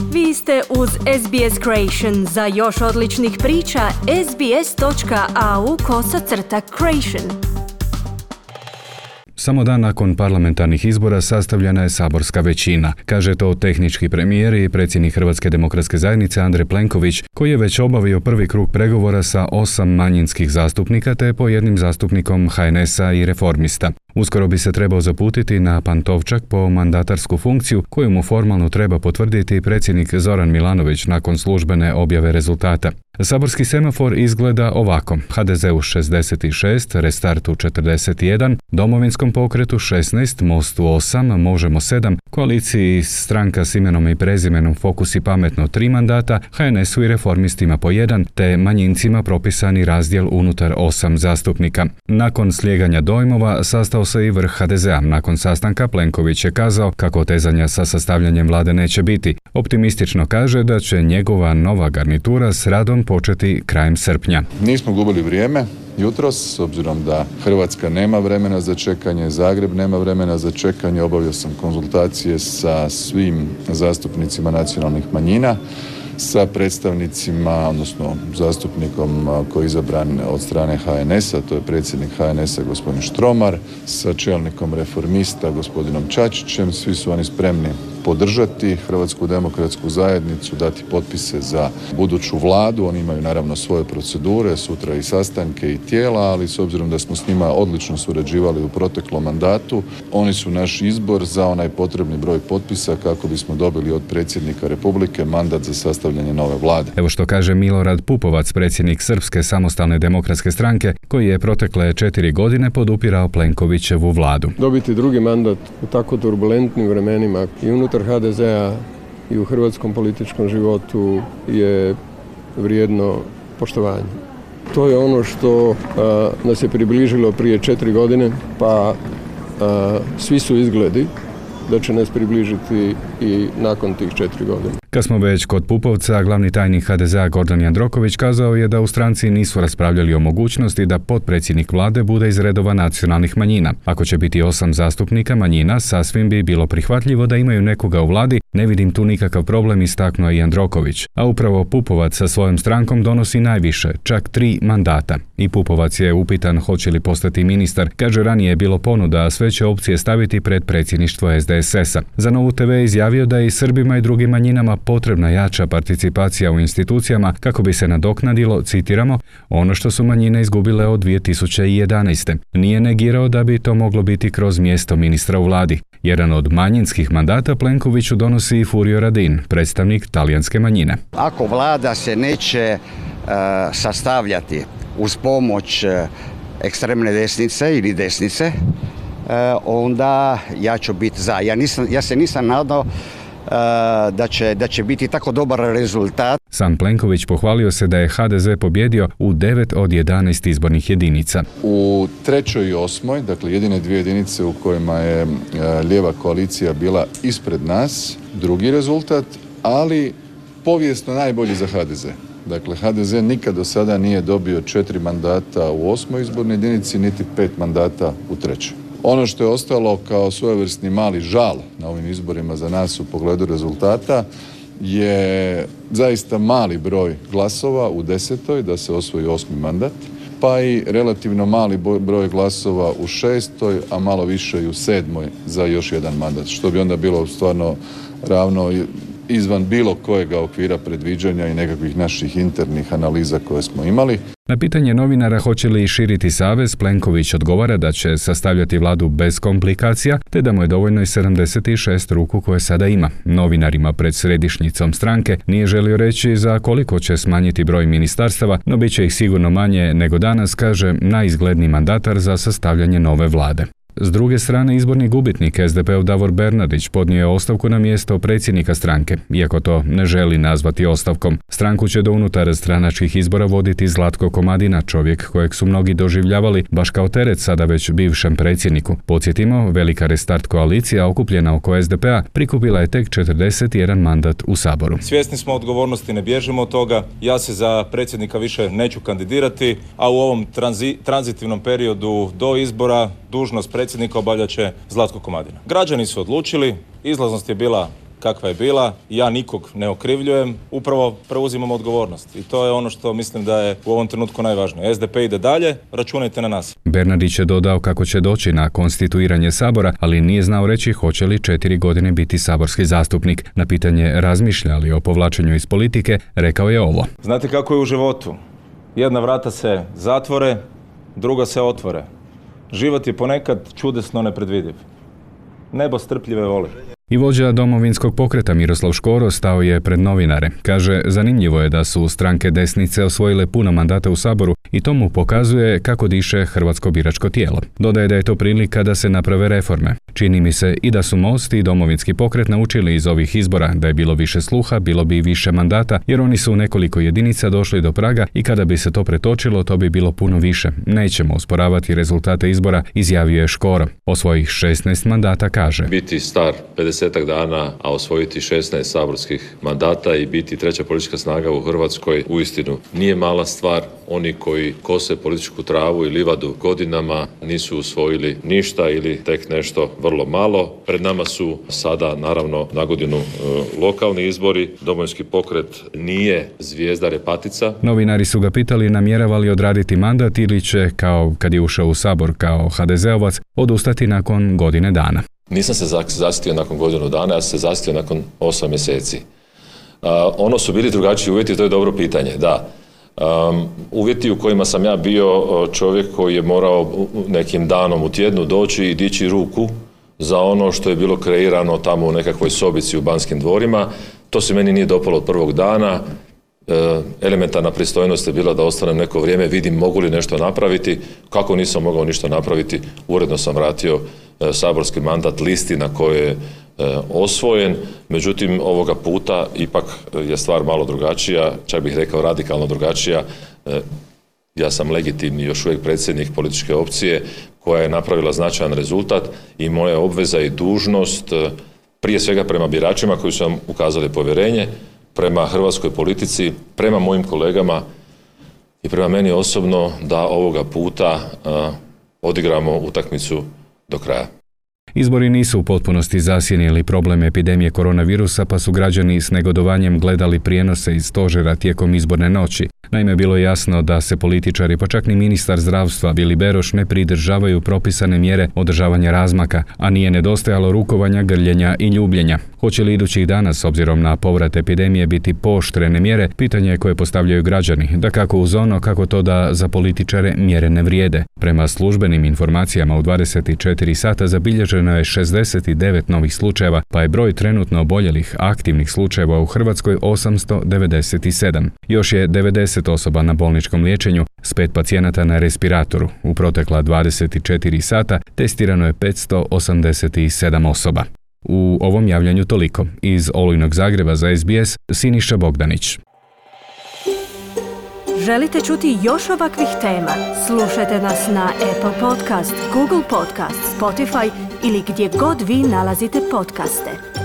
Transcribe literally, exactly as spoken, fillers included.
Vi ste uz S B S Creation. Za još odličnih priča, sbs.au kosacrta creation. Samo dan nakon parlamentarnih izbora sastavljena je saborska većina. Kaže to tehnički premijer i predsjednik Hrvatske demokratske zajednice Andrej Plenković, koji je već obavio prvi krug pregovora sa osam manjinskih zastupnika te po jednim zastupnikom H N S-a i Reformista. Uskoro bi se trebao zaputiti na Pantovčak po mandatarsku funkciju koju mu formalno treba potvrditi predsjednik Zoran Milanović nakon službene objave rezultata. Saborski semafor izgleda ovako: H D Z-u šezdeset šest, Restartu četrdeset jedan, Domovinskom pokretu šesnaest, Mostu osam, Možemo sedam, koaliciji Stranka s imenom i prezimenom Fokus i pametno tri mandata, H N S-u i Reformistima po jedan, te manjincima propisani razdjel unutar osam zastupnika. Nakon slijeganja dojmova sastao se i vrh H D Z-a. Nakon sastanka Plenković je kazao kako otezanja sa sastavljanjem vlade neće biti. Optimistično kaže da će njegova nova garnitura s radom početi krajem srpnja. Nismo gubili vrijeme jutros, s obzirom da Hrvatska nema vremena za čekanje, Zagreb nema vremena za čekanje. Obavio sam konzultacije sa svim zastupnicima nacionalnih manjina, sa predstavnicima, odnosno zastupnikom koji je izabran od strane H N S-a, to je predsjednik H N S-a gospodin Štromar, sa čelnikom Reformista gospodinom Čačićem. Svi su oni spremni podržati Hrvatsku demokratsku zajednicu, dati potpise za buduću vladu. Oni imaju naravno svoje procedure, sutra i sastanke i tijela, ali s obzirom da smo s njima odlično surađivali u proteklom mandatu, oni su naš izbor za onaj potrebni broj potpisa kako bismo dobili od predsjednika Republike mandat za sastavljanje nove vlade. Evo što kaže Milorad Pupovac, predsjednik Srpske samostalne demokratske stranke, koji je protekle četiri godine podupirao Plenkovićevu vladu. Dobiti drugi mandat u tako turbulentnim vremenima i unutar H D Z-a i u hrvatskom političkom životu je vrijedno poštovanja. To je ono što a, nas je približilo prije četiri godine, pa a, svi su izgledi da će nas približiti i nakon tih četiri godine. Kad smo već kod Pupovca, glavni tajnik H D Z-a Gordan Jandroković kazao je da u stranci nisu raspravljali o mogućnosti da potpredsjednik vlade bude iz redova nacionalnih manjina. Ako će biti osam zastupnika manjina, sasvim bi bilo prihvatljivo da imaju nekoga u vladi, ne vidim tu nikakav problem, istaknuo je Jandroković. A upravo Pupovac sa svojom strankom donosi najviše, čak tri mandata. I Pupovac je upitan hoće li postati ministar. Kaže, ranije je bilo ponuda, a sve će opcije staviti pred predsjedništvo S D S S-a. Za Novu T V je izjavio da je i Srbima i drugim manjinama potrebna jača participacija u institucijama kako bi se nadoknadilo, citiramo, ono što su manjine izgubile od dvije tisuće jedanaeste. Nije negirao da bi to moglo biti kroz mjesto ministra u vladi. Jedan od manjinskih mandata Plenkoviću donosi i Furio Radin, predstavnik talijanske manjine. Ako vlada se neće uh, sastavljati uz pomoć uh, ekstremne desnice ili desnice, uh, onda ja ću biti za. Ja, nisam, ja se nisam nadao Da će, da će biti tako dobar rezultat. Sam Plenković pohvalio se da je H D Z pobjedio u devet od jedanaest izbornih jedinica. U trećoj i osmoj, dakle jedine dvije jedinice u kojima je lijeva koalicija bila ispred nas, drugi rezultat, ali povijesno najbolji za H D Z. Dakle, H D Z nikad do sada nije dobio četiri mandata u osmoj izbornoj jedinici, niti pet mandata u trećoj. Ono što je ostalo kao svojevrsni mali žal na ovim izborima za nas u pogledu rezultata je zaista mali broj glasova u desetoj da se osvoji osmi mandat, pa i relativno mali broj glasova u šestoj, a malo više i u sedmoj za još jedan mandat, što bi onda bilo stvarno ravno izvan bilo kojega okvira predviđanja i nekakvih naših internih analiza koje smo imali. Na pitanje novinara hoće li širiti savez, Plenković odgovara da će sastavljati vladu bez komplikacija, te da mu je dovoljno i sedamdeset šest ruku koje sada ima. Novinarima pred središnjicom stranke nije želio reći za koliko će smanjiti broj ministarstava, no bit će ih sigurno manje nego danas, kaže najizgledniji mandatar za sastavljanje nove vlade. S druge strane, izborni gubitnik S D P-ov Davor Bernardić podnio je ostavku na mjesto predsjednika stranke, iako to ne želi nazvati ostavkom. Stranku će do unutar stranačkih izbora voditi Zlatko Komadina, čovjek kojeg su mnogi doživljavali baš kao teret sada već bivšem predsjedniku. Podsjetimo, velika Restart koalicija okupljena oko S D P-a prikupila je tek četrdeset jedan mandat u Saboru. Svjesni smo odgovornosti, ne bježimo od toga. Ja se za predsjednika više neću kandidirati, a u ovom tranzi, tranzitivnom periodu do izbora dužnost predsjednika obavljat će Zlatko Komadina. Građani su odlučili, izlaznost je bila kakva je bila. Ja nikog ne okrivljujem, upravo preuzimam odgovornost. I to je ono što mislim da je u ovom trenutku najvažnije. S D P ide dalje, računajte na nas. Bernardić je dodao kako će doći na konstituiranje Sabora, ali nije znao reći hoće li četiri godine biti saborski zastupnik. Na pitanje razmišlja li o povlačenju iz politike, rekao je ovo. Znate kako je u životu? Jedna vrata se zatvore, druga se otvore. Život je ponekad čudesno nepredvidiv. Nebo strpljive voli. I vođa Domovinskog pokreta Miroslav Škoro stao je pred novinare. Kaže, zanimljivo je da su stranke desnice osvojile puno mandata u Saboru i to mu pokazuje kako diše hrvatsko biračko tijelo. Dodaje da je to prilika da se naprave reforme. Čini mi se i da su Most i Domovinski pokret naučili iz ovih izbora da je bilo više sluha, bilo bi više mandata, jer oni su u nekoliko jedinica došli do praga i kada bi se to pretočilo, to bi bilo puno više. Nećemo usporavati rezultate izbora, izjavio je Škoro. O svojih šesnaest mandata kaže. Biti star pedesetak dana, a osvojiti šesnaest saborskih mandata i biti treća politička snaga u Hrvatskoj uistinu nije mala stvar. Oni koji kose političku travu i livadu godinama nisu usvojili ništa ili tek nešto vrlo malo. Pred nama su sada, naravno, na godinu e, lokalni izbori. Domovinski pokret nije zvijezda repatica. Novinari su ga pitali namjerava li odraditi mandat ili će, kao kad je ušao u Sabor kao ha de zeovac, odustati nakon godine dana. Nisam se zasitio nakon godinu dana, ja sam se zasitio nakon osam mjeseci. Uh, ono su bili drugačiji uvjeti, to je dobro pitanje, da. Um, uvjeti u kojima sam ja bio čovjek koji je morao nekim danom u tjednu doći i dići ruku za ono što je bilo kreirano tamo u nekakvoj sobici u Banskim dvorima, to se meni nije dopalo od prvog dana. E, elementarna pristojnost je bila da ostanem neko vrijeme, vidim mogu li nešto napraviti. Kako nisam mogao ništa napraviti, uredno sam vratio e, saborski mandat listi na kojoj je e, osvojen. Međutim, ovoga puta ipak je stvar malo drugačija, čak bih rekao radikalno drugačija. E, ja sam legitimni još uvijek predsjednik političke opcije koja je napravila značajan rezultat i moja obveza i dužnost e, prije svega prema biračima koji su nam ukazali povjerenje, prema hrvatskoj politici, prema mojim kolegama i prema meni osobno da ovoga puta uh, odigramo utakmicu do kraja. Izbori nisu u potpunosti zasjenili problem epidemije koronavirusa, pa su građani s negodovanjem gledali prijenose iz stožera tijekom izborne noći. Naime, bilo je jasno da se političari, pa čak ni ministar zdravstva Vili Beroš, ne pridržavaju propisane mjere održavanja razmaka, a nije nedostajalo rukovanja, grljenja i ljubljenja. Hoće li idućih dana, s obzirom na povrat epidemije, biti pooštrene mjere, pitanje je koje postavljaju građani, da kako uz ono kako to da za političare mjere ne vrijede. Prema službenim informacijama u dvadeset četiri sata zabilježeno je šezdeset devet novih slučajeva, pa je broj trenutno oboljelih aktivnih slučajeva u Hrvatskoj osamsto devedeset sedam. Još je devedeset osoba na bolničkom liječenju, s pet pacijenata na respiratoru. U protekla dvadeset četiri sata testirano je petsto osamdeset sedam osoba. U ovom javljanju toliko. Iz olujnog Zagreba za es be es, Siniša Bogdanić. Želite čuti još ovakvih tema? Slušajte nas na Apple Podcast, Google Podcast, Spotify ili gdje god vi nalazite podcaste.